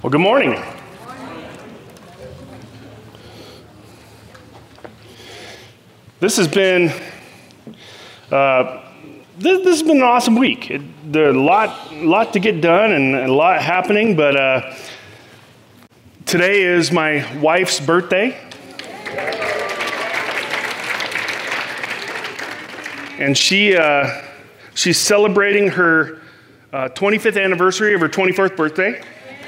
Well, good morning. This has been this has been an awesome week. There's a lot to get done and a lot happening. But today is my wife's birthday, and she's celebrating her 25th anniversary of her 24th birthday.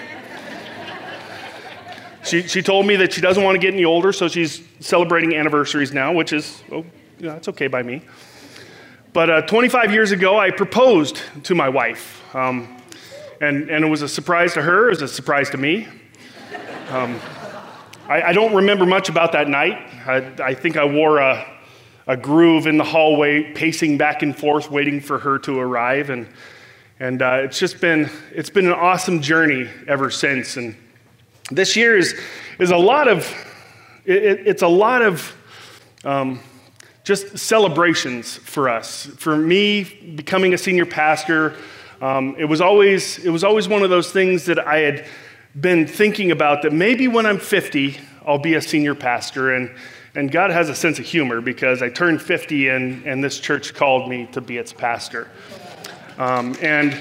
She told me that she doesn't want to get any older, so she's celebrating anniversaries now, which is, it's okay by me. But 25 years ago, I proposed to my wife, and it was a surprise to her. It was a surprise to me. I don't remember much about that night. I think I wore a groove in the hallway, pacing back and forth, waiting for her to arrive, and it's been an awesome journey ever since. And this year is a lot of just celebrations for us. For me, becoming a senior pastor, it was always one of those things that I had been thinking about, that maybe when I'm 50, I'll be a senior pastor. And God has a sense of humor, because I turned 50 and this church called me to be its pastor. And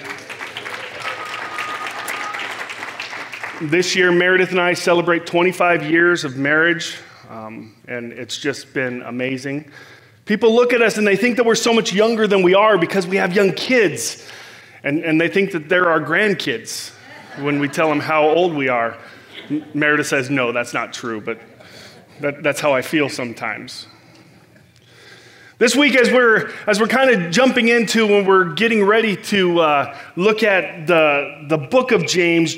this year, Meredith and I celebrate 25 years of marriage, and it's just been amazing. People look at us and they think that we're so much younger than we are because we have young kids, and they think that they're our grandkids when we tell them how old we are. Meredith says, no, that's not true, but that's how I feel sometimes. This week, as we're kind of jumping into, when we're getting ready to look at the book of James,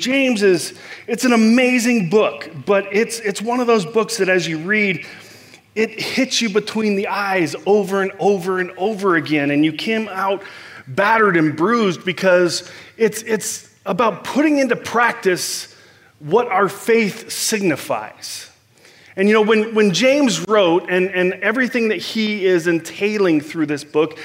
it's an amazing book, but it's one of those books that as you read, it hits you between the eyes over and over and over again, and you come out battered and bruised, because it's about putting into practice what our faith signifies. And when James wrote, and everything that he is entailing through this book,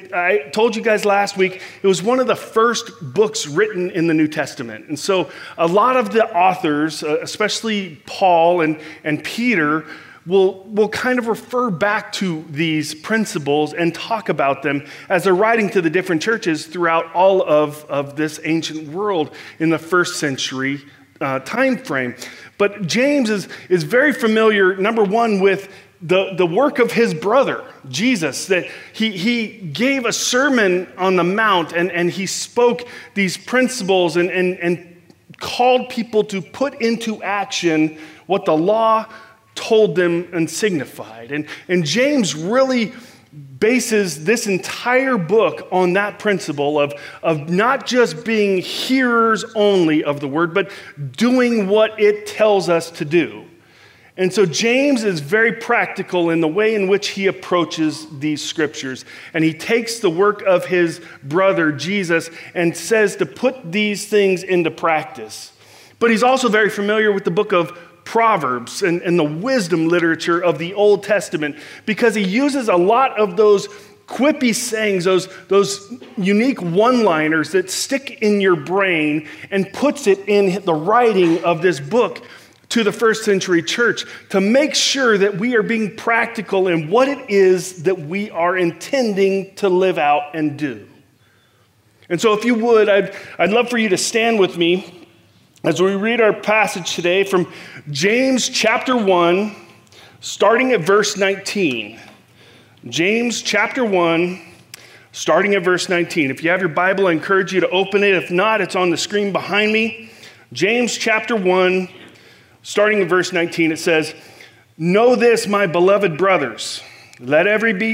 I told you guys last week, it was one of the first books written in the New Testament. And so a lot of the authors, especially Paul and Peter, will kind of refer back to these principles and talk about them as they're writing to the different churches throughout all of this ancient world in the first century time frame. But James is very familiar, number one, with the work of his brother, Jesus, that he gave a sermon on the Mount, and he spoke these principles and called people to put into action what the law told them and signified. And James really bases this entire book on that principle of not just being hearers only of the word, but doing what it tells us to do. And so James is very practical in the way in which he approaches these scriptures. And he takes the work of his brother, Jesus, and says to put these things into practice. But he's also very familiar with the book of Proverbs and the wisdom literature of the Old Testament, because he uses a lot of those quippy sayings, those unique one-liners that stick in your brain, and puts it in the writing of this book to the first century church to make sure that we are being practical in what it is that we are intending to live out and do. And so if you would, I'd love for you to stand with me as we read our passage today from James chapter 1, starting at verse 19. James chapter 1, starting at verse 19. If you have your Bible, I encourage you to open it. If not, it's on the screen behind me. James chapter 1, starting at verse 19, it says, "Know this, my beloved brothers, let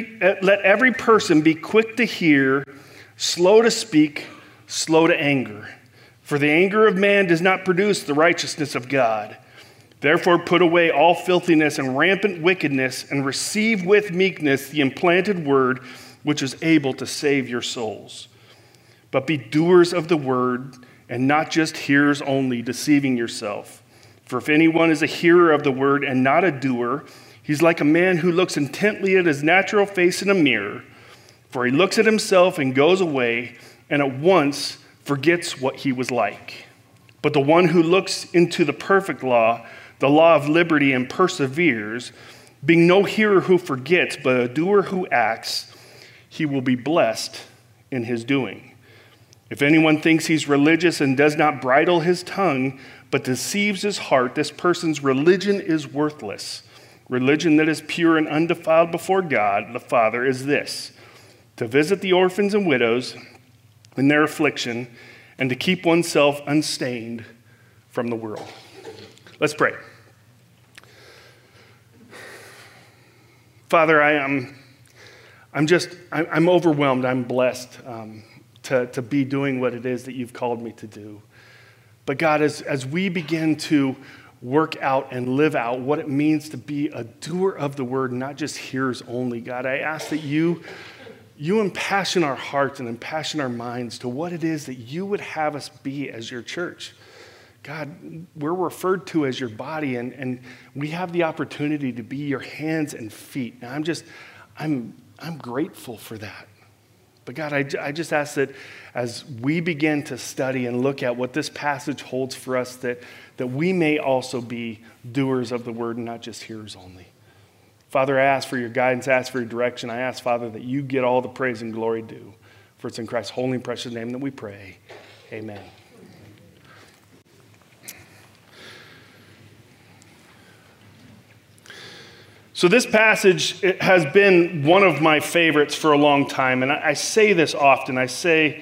every person be quick to hear, slow to speak, slow to anger. For the anger of man does not produce the righteousness of God. Therefore put away all filthiness and rampant wickedness, and receive with meekness the implanted word, which is able to save your souls. But be doers of the word, and not just hearers only, deceiving yourself. For if anyone is a hearer of the word and not a doer, he's like a man who looks intently at his natural face in a mirror. For he looks at himself and goes away, and at once forgets what he was like. But the one who looks into the perfect law, the law of liberty, and perseveres, being no hearer who forgets, but a doer who acts, he will be blessed in his doing. If anyone thinks he's religious and does not bridle his tongue, but deceives his heart, this person's religion is worthless. Religion that is pure and undefiled before God, the Father, is this: to visit the orphans and widows in their affliction, and to keep oneself unstained from the world. Let's pray. Father, I'm overwhelmed. I'm blessed to be doing what it is that you've called me to do. But God, as we begin to work out and live out what it means to be a doer of the word, not just hearers only, God, I ask that you impassion our hearts and impassion our minds to what it is that you would have us be as your church. God, we're referred to as your body, and we have the opportunity to be your hands and feet. And I'm grateful for that. But God, I just ask that as we begin to study and look at what this passage holds for us, that we may also be doers of the word and not just hearers only. Father, I ask for your guidance, I ask for your direction. I ask, Father, that you get all the praise and glory due. For it's in Christ's holy and precious name that we pray. Amen. So this passage has been one of my favorites for a long time. And I say this often. I say,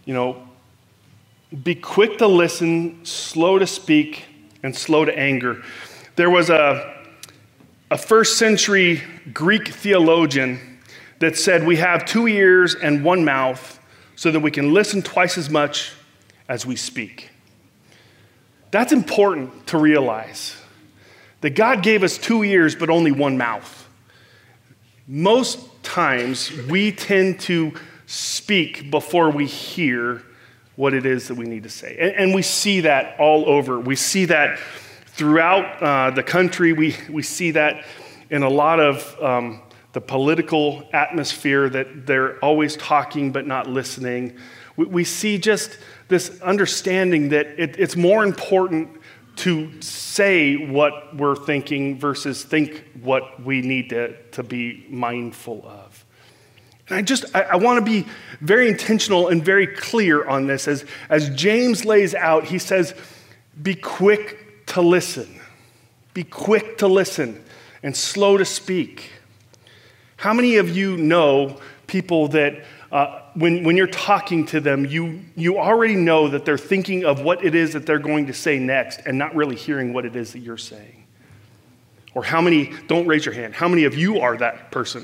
be quick to listen, slow to speak, and slow to anger. There was a first century Greek theologian that said we have 2 ears and 1 mouth so that we can listen twice as much as we speak. That's important to realize. That God gave us 2 ears, but only 1 mouth. Most times, we tend to speak before we hear what it is that we need to say. And we see that all over. We see that throughout the country. We see that in a lot of the political atmosphere, that they're always talking but not listening. We see just this understanding that it's more important to say what we're thinking versus think what we need to be mindful of. And I want to be very intentional and very clear on this. As James lays out, he says, be quick to listen. Be quick to listen and slow to speak. How many of you know people that when you're talking to them, you already know that they're thinking of what it is that they're going to say next and not really hearing what it is that you're saying? Or how many, don't raise your hand, how many of you are that person?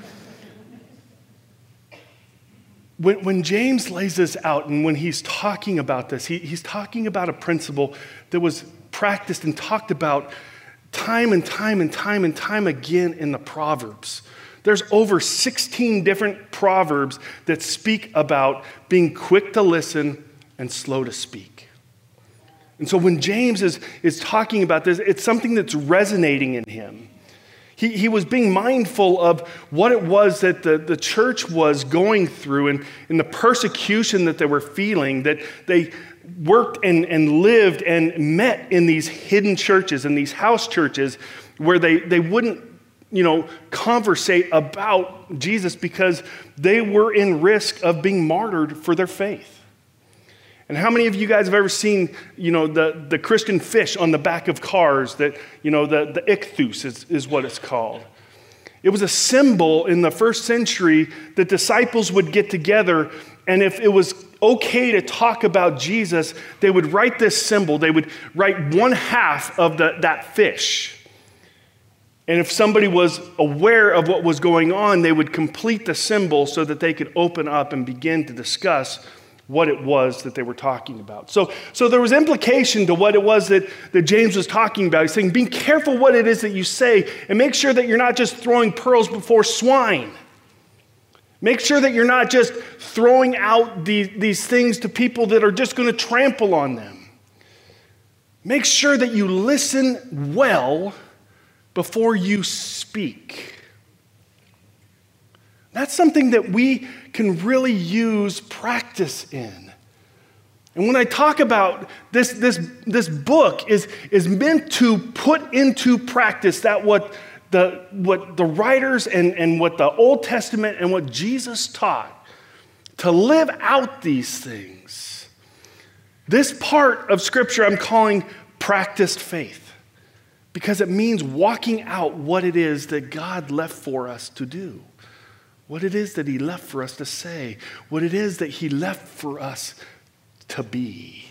When James lays this out and when he's talking about this, he's talking about a principle that was practiced and talked about time and time and time and time again in the Proverbs. There's over 16 different proverbs that speak about being quick to listen and slow to speak. And so when James is talking about this, it's something that's resonating in him. He was being mindful of what it was that the church was going through and in the persecution that they were feeling, that they worked and lived and met in these hidden churches and these house churches where they wouldn't conversate about Jesus because they were in risk of being martyred for their faith. And how many of you guys have ever seen, the Christian fish on the back of cars that, the ichthus is what it's called. It was a symbol in the first century that disciples would get together, and if it was okay to talk about Jesus, they would write this symbol. They would write 1/2 of that fish. And if somebody was aware of what was going on, they would complete the symbol so that they could open up and begin to discuss what it was that they were talking about. So there was implication to what it was that James was talking about. He's saying, be careful what it is that you say, and make sure that you're not just throwing pearls before swine. Make sure that you're not just throwing out these things to people that are just going to trample on them. Make sure that you listen well before you speak. That's something that we can really use practice in. And when I talk about this book is meant to put into practice that what the writers and what the Old Testament and what Jesus taught, to live out these things. This part of Scripture I'm calling practiced faith, because it means walking out what it is that God left for us to do, what it is that he left for us to say, what it is that he left for us to be.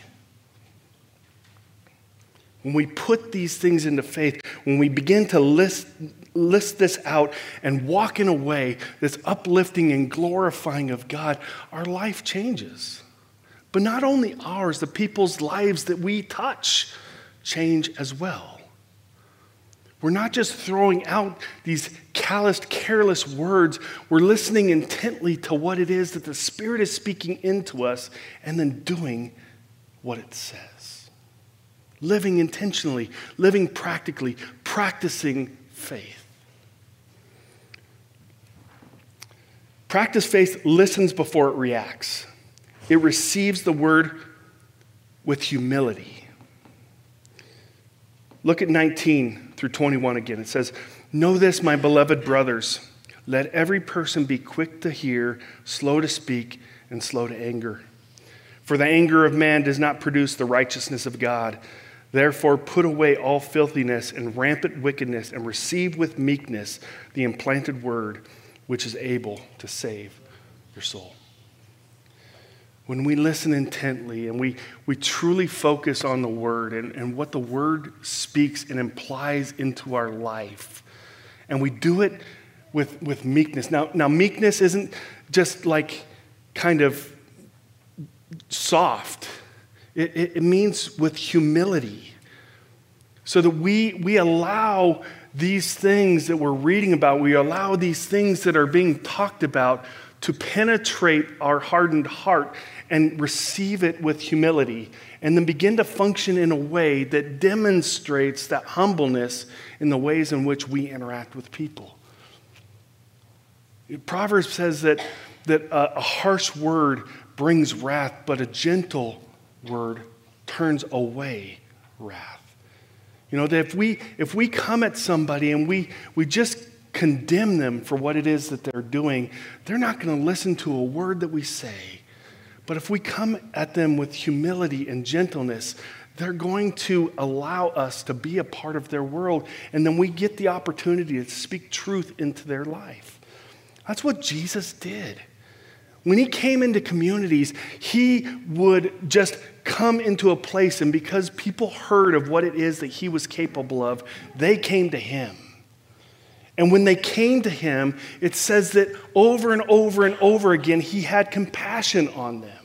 When we put these things into faith, when we begin to list this out and walk in a way that's uplifting and glorifying of God, our life changes. But not only ours, the people's lives that we touch change as well. We're not just throwing out these calloused, careless words. We're listening intently to what it is that the Spirit is speaking into us and then doing what it says. Living intentionally, living practically, practicing faith. Practice faith listens before it reacts. It receives the word with humility. Look at 19 through 21 again. It says, "Know this, my beloved brothers. Let every person be quick to hear, slow to speak, and slow to anger. For the anger of man does not produce the righteousness of God. Therefore, put away all filthiness and rampant wickedness and receive with meekness the implanted word, which is able to save your soul." When we listen intently and we truly focus on the word and what the word speaks and implies into our life, and we do it with meekness. Now meekness isn't just like kind of soft. It means with humility. So that we allow these things that we're reading about, we allow these things that are being talked about to penetrate our hardened heart and receive it with humility, and then begin to function in a way that demonstrates that humbleness in the ways in which we interact with people. Proverbs says that a harsh word brings wrath, but a gentle word turns away wrath. You know, that if we come at somebody and we just condemn them for what it is that they're doing, they're not going to listen to a word that we say. But if we come at them with humility and gentleness, they're going to allow us to be a part of their world, and then we get the opportunity to speak truth into their life. That's what Jesus did. When he came into communities, he would just come into a place, and because people heard of what it is that he was capable of, they came to him. And when they came to him, it says that over and over and over again, he had compassion on them.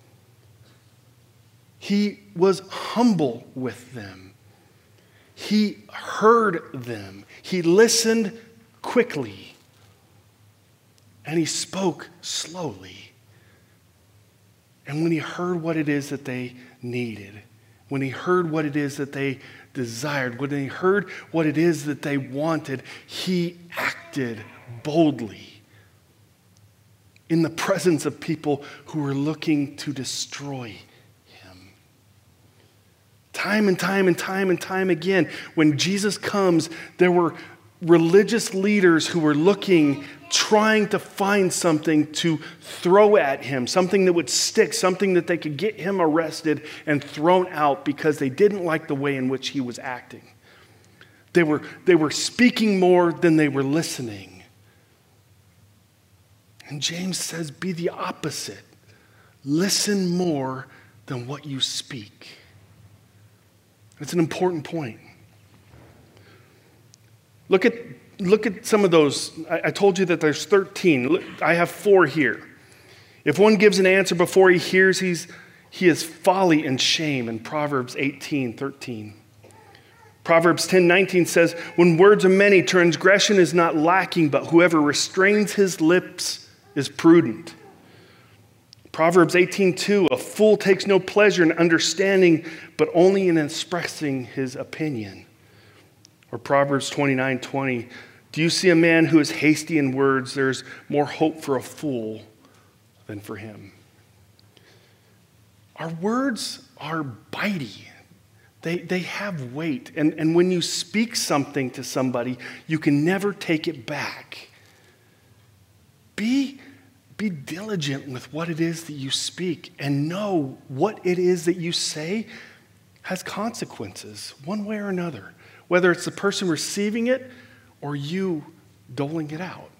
He was humble with them. He heard them. He listened quickly. And he spoke slowly. And when he heard what it is that they needed, when he heard what it is that they desired, when he heard what it is that they wanted, he acted boldly in the presence of people who were looking to destroy him. Time and time and time and time again, when Jesus comes, there were religious leaders who were looking, trying to find something to throw at him, something that would stick, something that they could get him arrested and thrown out because they didn't like the way in which he was acting. They were speaking more than they were listening. And James says, be the opposite. Listen more than what you speak. It's an important point. Look at some of those. I told you that there's 13. I have 4 here. If one gives an answer before he hears, he is folly and shame in Proverbs 18:13. Proverbs 10:19 says, when words are many, transgression is not lacking, but whoever restrains his lips is prudent. Proverbs 18:2, a fool takes no pleasure in understanding, but only in expressing his opinion. Or Proverbs 29:20, do you see a man who is hasty in words? There's more hope for a fool than for him. Our words are bitey. They have weight. And when you speak something to somebody, you can never take it back. Be diligent with what it is that you speak and know what it is that you say has consequences one way or another, whether it's the person receiving it or you doling it out.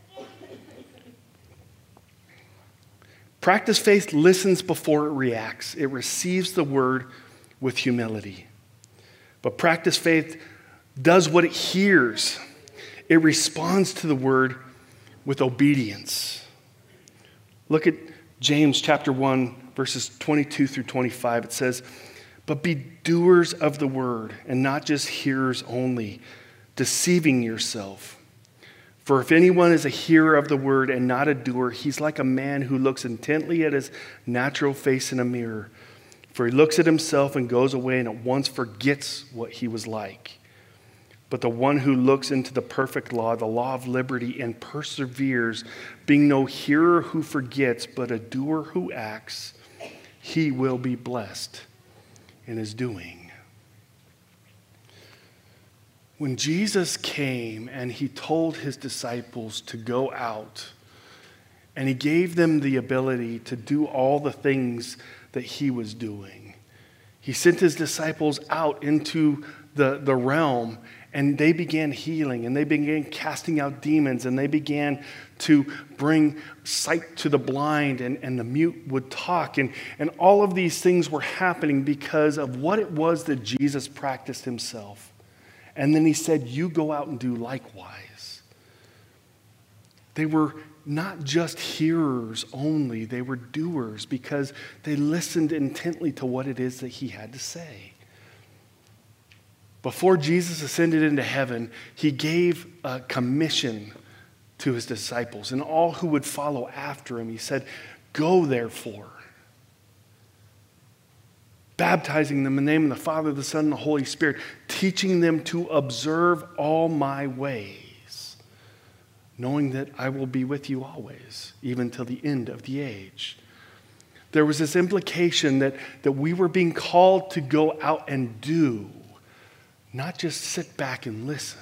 Practice faith listens before it reacts. It receives the word with humility. But practice faith does what it hears. It responds to the word with obedience. Look at James chapter 1, verses 22 through 25. It says, "But be doers of the word and not just hearers only, deceiving yourself. For if anyone is a hearer of the word and not a doer, he's like a man who looks intently at his natural face in a mirror. For he looks at himself and goes away and at once forgets what he was like. But the one who looks into the perfect law, the law of liberty, and perseveres, being no hearer who forgets, but a doer who acts, he will be blessed in his doing." When Jesus came and he told his disciples to go out, and he gave them the ability to do all the things that he was doing, he sent his disciples out into the realm, and they began healing, and they began casting out demons, and they began to bring sight to the blind, and the mute would talk. And all of these things were happening because of what it was that Jesus practiced himself. And then he said, "You go out and do likewise." They were not just hearers only, they were doers because they listened intently to what it is that he had to say. Before Jesus ascended into heaven, he gave a commission to his disciples and all who would follow after him. He said, "Go therefore, baptizing them in the name of the Father, the Son, and the Holy Spirit, teaching them to observe all my ways, knowing that I will be with you always, even till the end of the age." There was this implication that we were being called to go out and do, not just sit back and listen.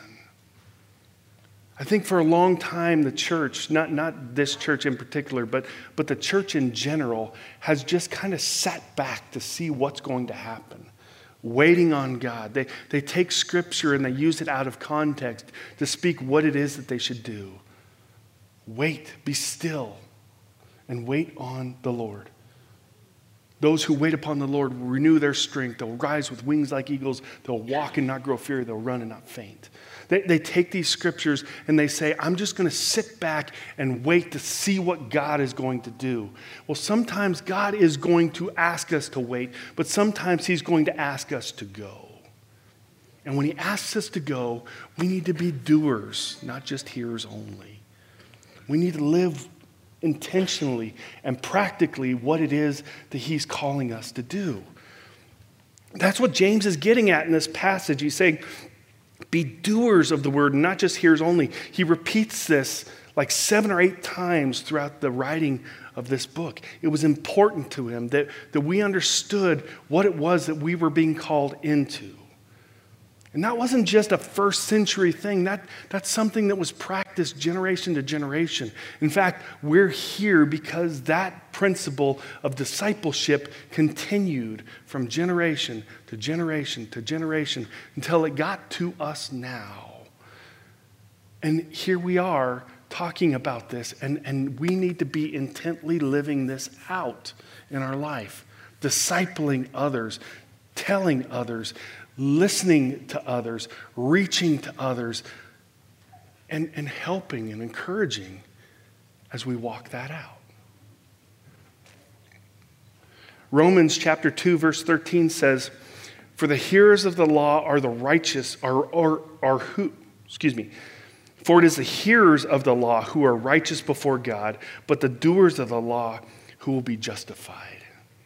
I think for a long time the church, not this church in particular, but the church in general has just kind of sat back to see what's going to happen, waiting on God. They take scripture and they use it out of context to speak what it is that they should do. Wait, be still, and wait on the Lord. Those who wait upon the Lord will renew their strength. They'll rise with wings like eagles. They'll walk and not grow weary. They'll run and not faint. They take these scriptures and they say, "I'm just going to sit back and wait to see what God is going to do." Well, sometimes God is going to ask us to wait, but sometimes he's going to ask us to go. And when he asks us to go, we need to be doers, not just hearers only. We need to live intentionally and practically what it is that he's calling us to do. That's what James is getting at in this passage. He's saying, be doers of the word, and not just hearers only. He repeats this like 7 or 8 times throughout the writing of this book. It was important to him that we understood what it was that we were being called into. And that wasn't just a first century thing. That's something that was practiced generation to generation. In fact, we're here because that principle of discipleship continued from generation to generation to generation until it got to us now. And here we are talking about this, and we need to be intently living this out in our life, discipling others, telling others, listening to others, reaching to others, and helping and encouraging as we walk that out. Romans chapter 2, verse 13 says, "For the hearers of the law are the righteous, for it is the hearers of the law who are righteous before God, but the doers of the law who will be justified."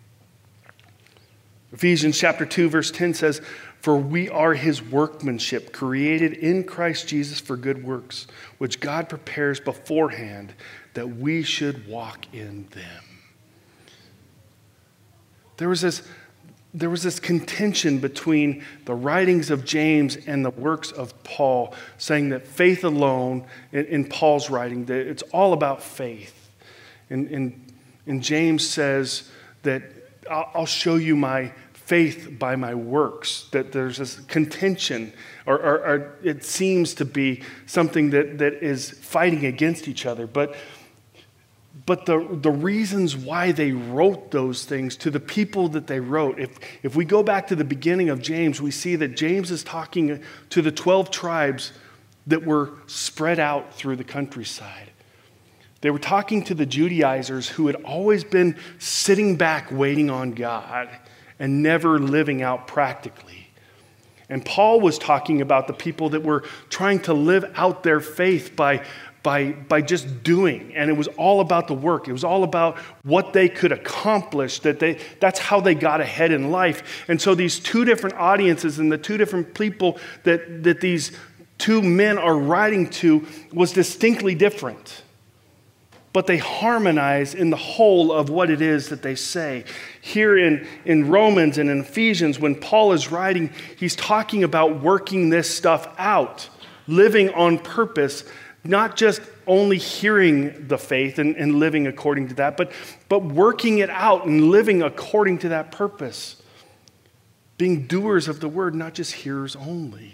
Ephesians chapter 2, verse 10 says, "For we are his workmanship, created in Christ Jesus for good works, which God prepares beforehand that we should walk in them." There was this contention between the writings of James and the works of Paul, saying that faith alone, in Paul's writing, that it's all about faith. And James says that I'll show you my faith by my works, that there's this contention, or it seems to be something that is fighting against each other. But the reasons why they wrote those things to the people that they wrote, if we go back to the beginning of James, we see that James is talking to the 12 tribes that were spread out through the countryside. They were talking to the Judaizers who had always been sitting back waiting on God and never living out practically. And Paul was talking about the people that were trying to live out their faith by just doing. And it was all about the work. It was all about what they could accomplish, that's how they got ahead in life. And so these two different audiences and the two different people that these two men are writing to was distinctly different. But they harmonize in the whole of what it is that they say. Here in Romans and in Ephesians, when Paul is writing, he's talking about working this stuff out, living on purpose, not just only hearing the faith and living according to that, but working it out and living according to that purpose. Being doers of the word, not just hearers only.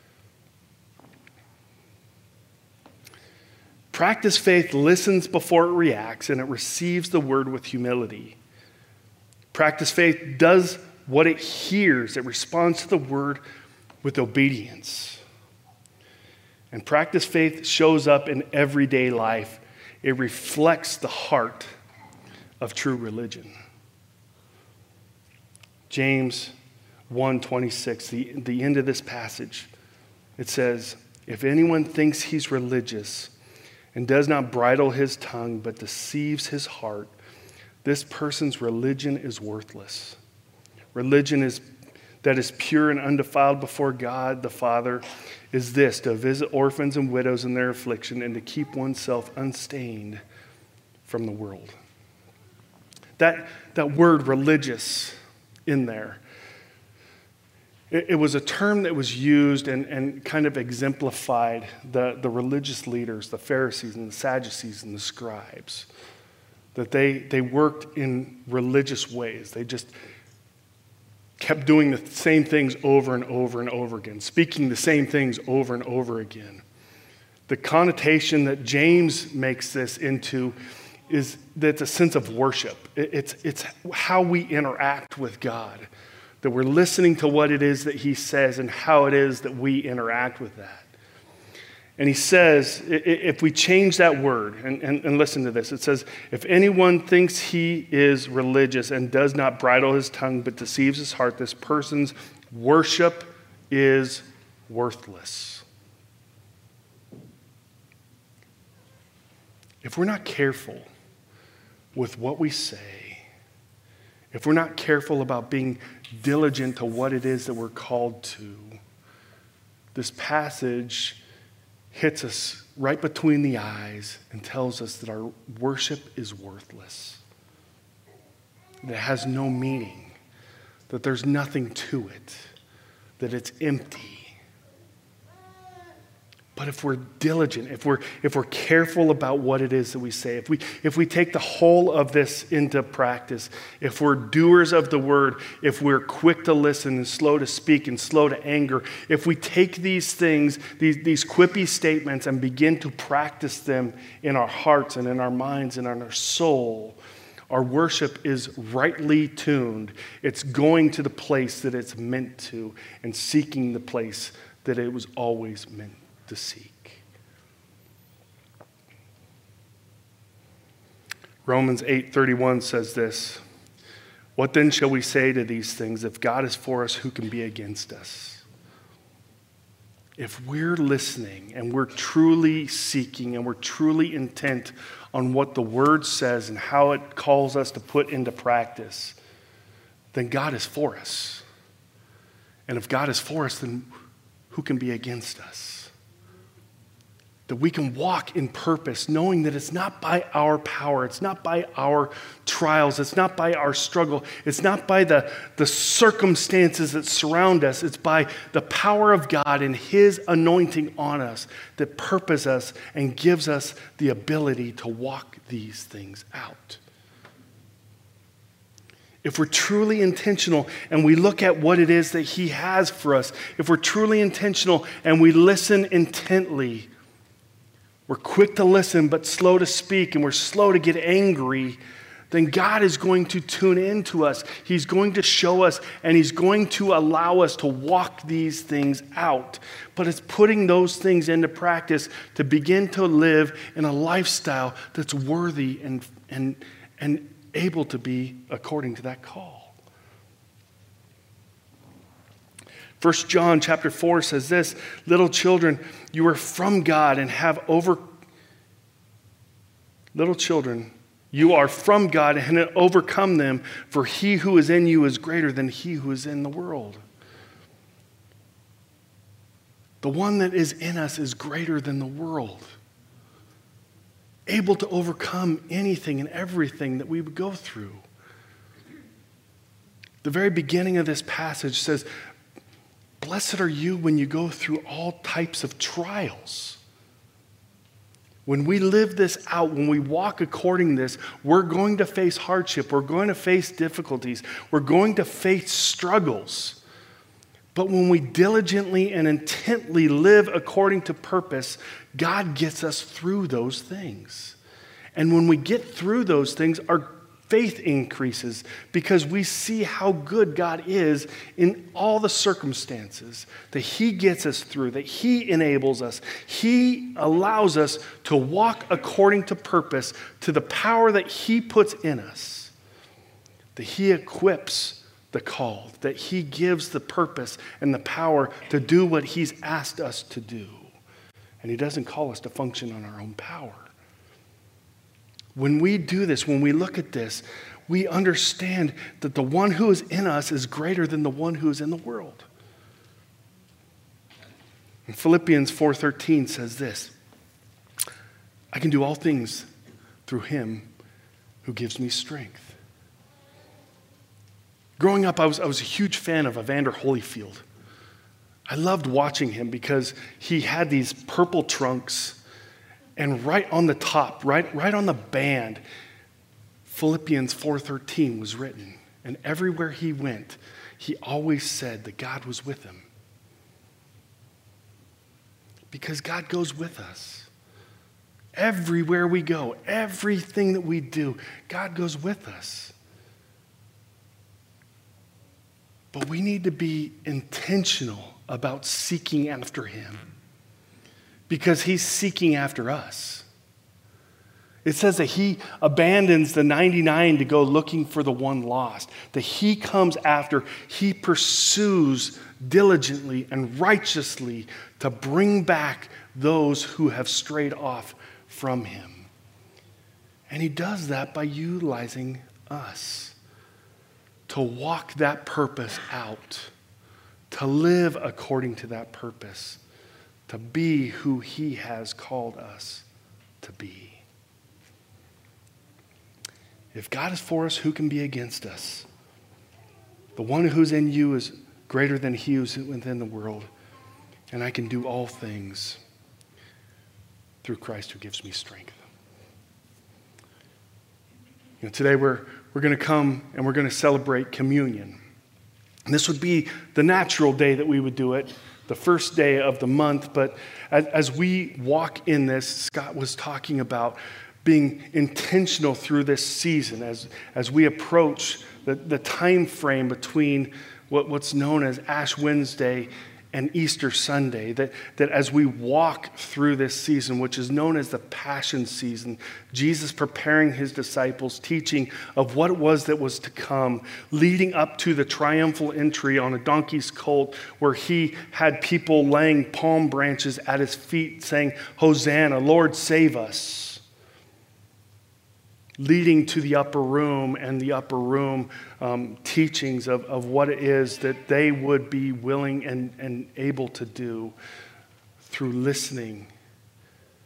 Practice faith listens before it reacts, and it receives the word with humility. Practice faith does what it hears. It responds to the word with obedience. And practice faith shows up in everyday life. It reflects the heart of true religion. James 1:26, the end of this passage, it says, if anyone thinks he's religious and does not bridle his tongue but deceives his heart, this person's religion is worthless. Religion that is pure and undefiled before God the Father is this, to visit orphans and widows in their affliction and to keep oneself unstained from the world. That word religious in there, it was a term that was used and kind of exemplified the religious leaders, the Pharisees and the Sadducees and the scribes, that they worked in religious ways. They just kept doing the same things over and over and over again, speaking the same things over and over again. The connotation that James makes this into is that it's a sense of worship. It's how we interact with God. That we're listening to what it is that he says and how it is that we interact with that. And he says, if we change that word, and listen to this, it says, if anyone thinks he is religious and does not bridle his tongue but deceives his heart, this person's worship is worthless. If we're not careful with what we say, if we're not careful about being diligent to what it is that we're called to, this passage hits us right between the eyes and tells us that our worship is worthless, that it has no meaning, that there's nothing to it, that it's empty. But if we're diligent, if we're careful about what it is that we say, if we take the whole of this into practice, if we're doers of the word, if we're quick to listen and slow to speak and slow to anger, if we take these things, these quippy statements and begin to practice them in our hearts and in our minds and in our soul, our worship is rightly tuned. It's going to the place that it's meant to and seeking the place that it was always meant to seek. Romans 8:31 says this, what then shall we say to these things? If God is for us, who can be against us? If we're listening and we're truly seeking and we're truly intent on what the word says and how it calls us to put into practice, then God is for us. And if God is for us, then who can be against us? that we can walk in purpose, knowing that it's not by our power, it's not by our trials, it's not by our struggle, it's not by the circumstances that surround us, it's by the power of God and His anointing on us that purposes us and gives us the ability to walk these things out. If we're truly intentional and we look at what it is that He has for us, if we're truly intentional and we listen intently, we're quick to listen but slow to speak, and we're slow to get angry, then God is going to tune into us. He's going to show us, and He's going to allow us to walk these things out. But it's putting those things into practice to begin to live in a lifestyle that's worthy and able to be according to that call. 1 John chapter 4 says this, little children, you are from God and have Little children, you are from God and have overcome them, for He who is in you is greater than he who is in the world. The one that is in us is greater than the world, able to overcome anything and everything that we would go through. The very beginning of this passage says, blessed are you when you go through all types of trials. When we live this out, when we walk according to this, we're going to face hardship. We're going to face difficulties. We're going to face struggles. But when we diligently and intently live according to purpose, God gets us through those things. And when we get through those things, our faith increases because we see how good God is in all the circumstances, that He gets us through, that He enables us. He allows us to walk according to purpose, to the power that He puts in us, that He equips the called, that He gives the purpose and the power to do what He's asked us to do. And He doesn't call us to function on our own power. When we do this, when we look at this, we understand that the one who is in us is greater than the one who is in the world. And Philippians 4:13 says this, I can do all things through Him who gives me strength. Growing up, I was a huge fan of Evander Holyfield. I loved watching him because he had these purple trunks, and right on the top, right on the band, Philippians 4:13 was written. And everywhere he went, he always said that God was with him. Because God goes with us. Everywhere we go, everything that we do, God goes with us. But we need to be intentional about seeking after Him, because He's seeking after us. It says that He abandons the 99 to go looking for the one lost, that He comes after, He pursues diligently and righteously to bring back those who have strayed off from Him. And He does that by utilizing us to walk that purpose out, to live according to that purpose, to be who He has called us to be. If God is for us, who can be against us? The one who's in you is greater than he who's within the world. And I can do all things through Christ who gives me strength. You know, today we're going to come and we're going to celebrate communion. And this would be the natural day that we would do it, the first day of the month. But as we walk in this, Scott was talking about being intentional through this season as we approach the time frame between what's known as Ash Wednesday and Easter Sunday, that as we walk through this season, which is known as the Passion season, Jesus preparing His disciples, teaching of what it was that was to come, leading up to the triumphal entry on a donkey's colt, where He had people laying palm branches at His feet saying, Hosanna, Lord, save us. Leading to the upper room and the upper room teachings of what it is that they would be willing and able to do through listening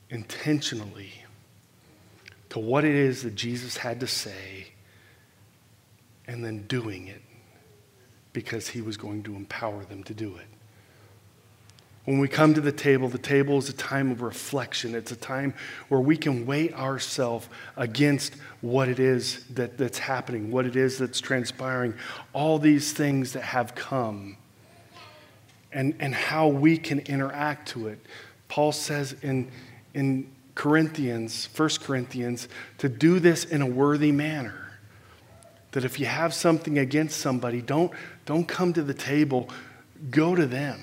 intentionally to what it is that Jesus had to say and then doing it because he was going to empower them to do it. When we come to the table is a time of reflection. It's a time where we can weigh ourselves against what it is that's happening, what it is that's transpiring, all these things that have come, and how we can interact to it. Paul says in Corinthians, 1 Corinthians, to do this in a worthy manner. That if you have something against somebody, don't come to the table, go to them.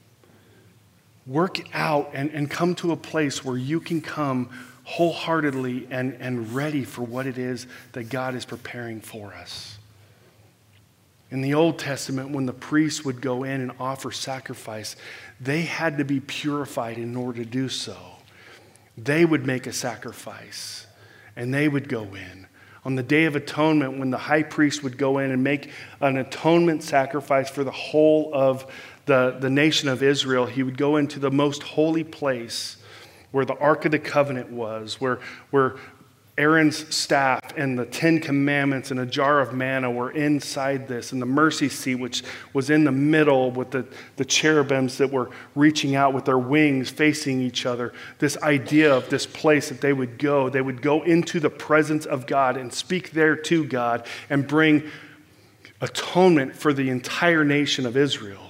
Work out and come to a place where you can come wholeheartedly and ready for what it is that God is preparing for us. In the Old Testament, when the priests would go in and offer sacrifice, they had to be purified in order to do so. They would make a sacrifice, and they would go in. On the Day of Atonement, when the high priest would go in and make an atonement sacrifice for the whole of the nation of Israel, he would go into the most holy place where the Ark of the Covenant was, where Aaron's staff and the 10 Commandments and a jar of manna were inside this, and the mercy seat, which was in the middle with the cherubims that were reaching out with their wings facing each other. This idea of this place that they would go into the presence of God and speak there to God and bring atonement for the entire nation of Israel.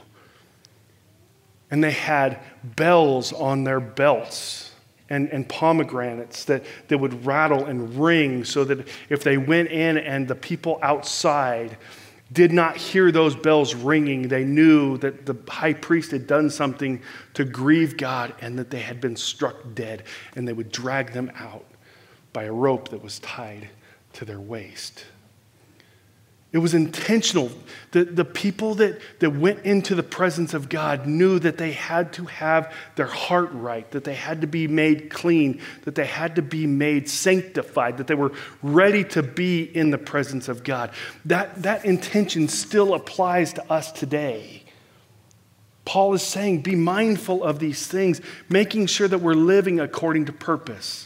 And they had bells on their belts and pomegranates that would rattle and ring so that if they went in and the people outside did not hear those bells ringing, they knew that the high priest had done something to grieve God and that they had been struck dead, and they would drag them out by a rope that was tied to their waist. It was intentional. The people that went into the presence of God knew that they had to have their heart right, that they had to be made clean, that they had to be made sanctified, that they were ready to be in the presence of God. That intention still applies to us today. Paul is saying, be mindful of these things, making sure that we're living according to purpose.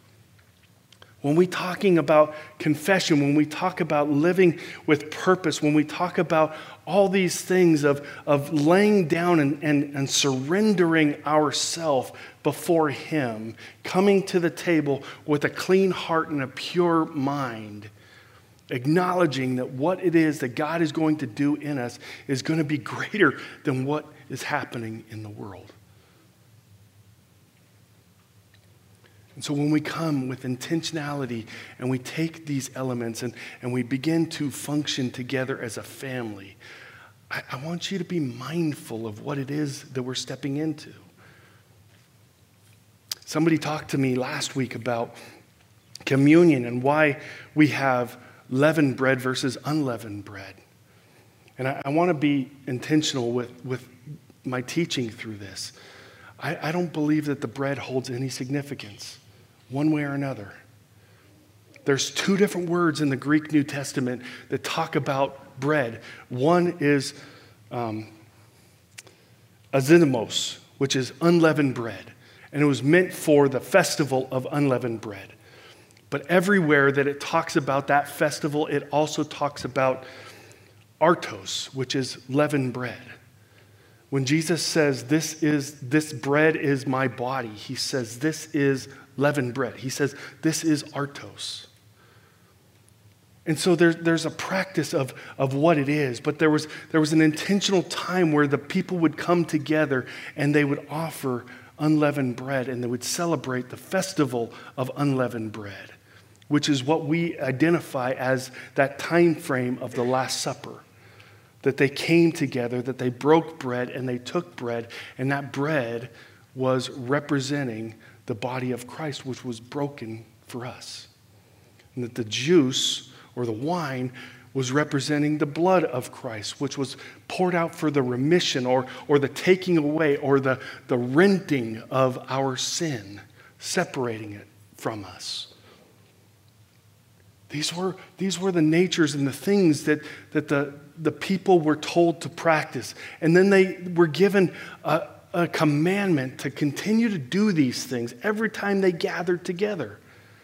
When we're talking about confession, when we talk about living with purpose, when we talk about all these things of laying down and surrendering ourselves before Him, coming to the table with a clean heart and a pure mind, acknowledging that what it is that God is going to do in us is going to be greater than what is happening in the world. And so when we come with intentionality and we take these elements and we begin to function together as a family, I want you to be mindful of what it is that we're stepping into. Somebody talked to me last week about communion and why we have leavened bread versus unleavened bread. And I want to be intentional with my teaching through this. I don't believe that the bread holds any significance one way or another. There's two different words in the Greek New Testament that talk about bread. One is azimos, which is unleavened bread. And it was meant for the festival of unleavened bread. But everywhere that it talks about that festival, it also talks about artos, which is leavened bread. When Jesus says, this bread is my body, he says, this is leavened bread. He says, this is artos. And so there's a practice of what it is, but there was an intentional time where the people would come together and they would offer unleavened bread and they would celebrate the festival of unleavened bread, which is what we identify as that time frame of the Last Supper. That they came together, that they broke bread and they took bread, and that bread was representing the body of Christ, which was broken for us. And that the juice or the wine was representing the blood of Christ, which was poured out for the remission or the taking away or the renting of our sin, separating it from us. These were the natures and the things that the people were told to practice. And then they were given a a commandment to continue to do these things every time they gathered together,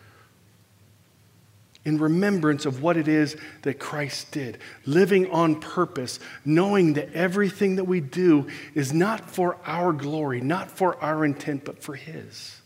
in remembrance of what it is that Christ did, living on purpose, knowing that everything that we do is not for our glory, not for our intent, but for His.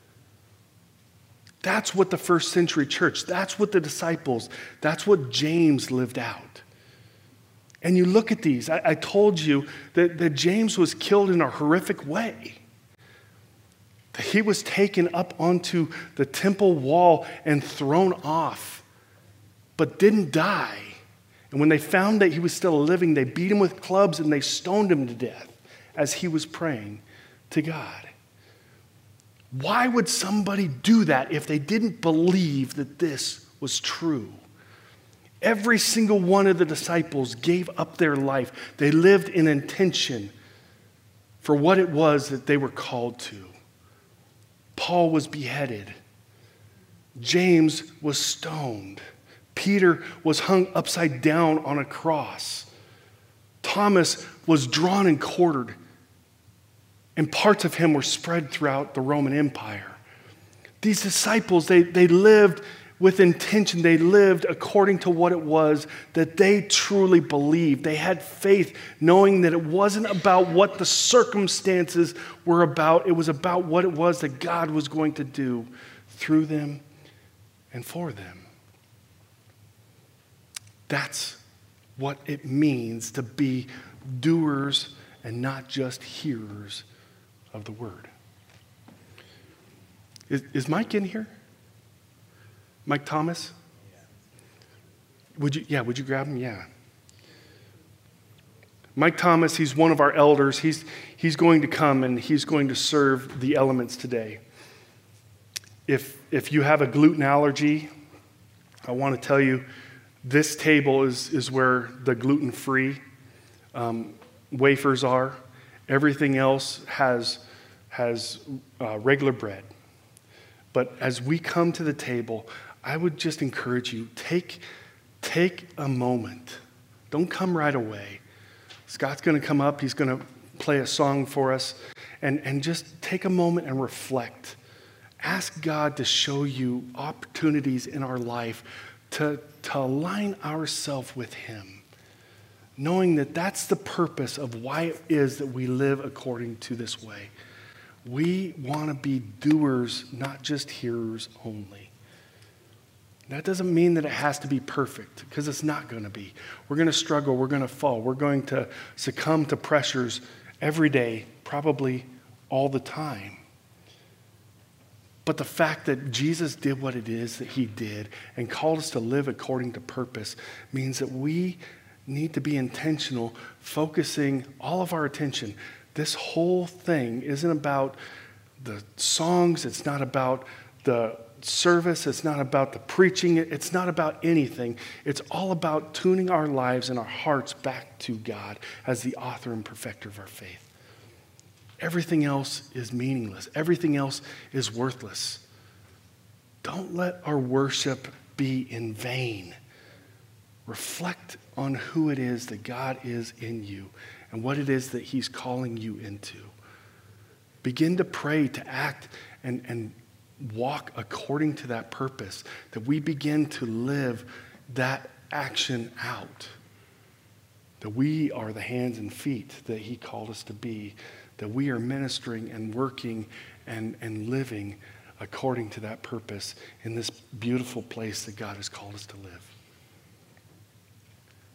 That's what the first century church, that's what the disciples, that's what James lived out. And you look at these, I told you that James was killed in a horrific way. He was taken up onto the temple wall and thrown off, but didn't die. And when they found that he was still living, they beat him with clubs and they stoned him to death as he was praying to God. Why would somebody do that if they didn't believe that this was true? Every single one of the disciples gave up their life. They lived in intention for what it was that they were called to. Paul was beheaded. James was stoned. Peter was hung upside down on a cross. Thomas was drawn and quartered, and parts of him were spread throughout the Roman Empire. These disciples, they lived with intention. They lived according to what it was that they truly believed. They had faith, knowing that it wasn't about what the circumstances were about. It was about what it was that God was going to do through them and for them. That's what it means to be doers and not just hearers of the word. Is Mike in here? Mike Thomas? Would you grab him? Yeah. Mike Thomas, he's one of our elders. He's going to come and he's going to serve the elements today. If you have a gluten allergy, I want to tell you, this table is where the gluten-free wafers are. Everything else has regular bread. But as we come to the table, I would just encourage you, take a moment. Don't come right away. Scott's going to come up. He's going to play a song for us. And just take a moment and reflect. Ask God to show you opportunities in our life to align ourselves with Him, knowing that that's the purpose of why it is that we live according to this way. We want to be doers, not just hearers only. That doesn't mean that it has to be perfect, because it's not going to be. We're going to struggle. We're going to fall. We're going to succumb to pressures every day, probably all the time. But the fact that Jesus did what it is that He did and called us to live according to purpose means that we need to be intentional, focusing all of our attention. This whole thing isn't about the songs. It's not about the service. It's not about the preaching. It's not about anything. It's all about tuning our lives and our hearts back to God as the author and perfecter of our faith. Everything else is meaningless. Everything else is worthless. Don't let our worship be in vain. Reflect on who it is that God is in you and what it is that He's calling you into. Begin to pray, to act, and walk according to that purpose, that we begin to live that action out, that we are the hands and feet that He called us to be, that we are ministering and working and living according to that purpose in this beautiful place that God has called us to live.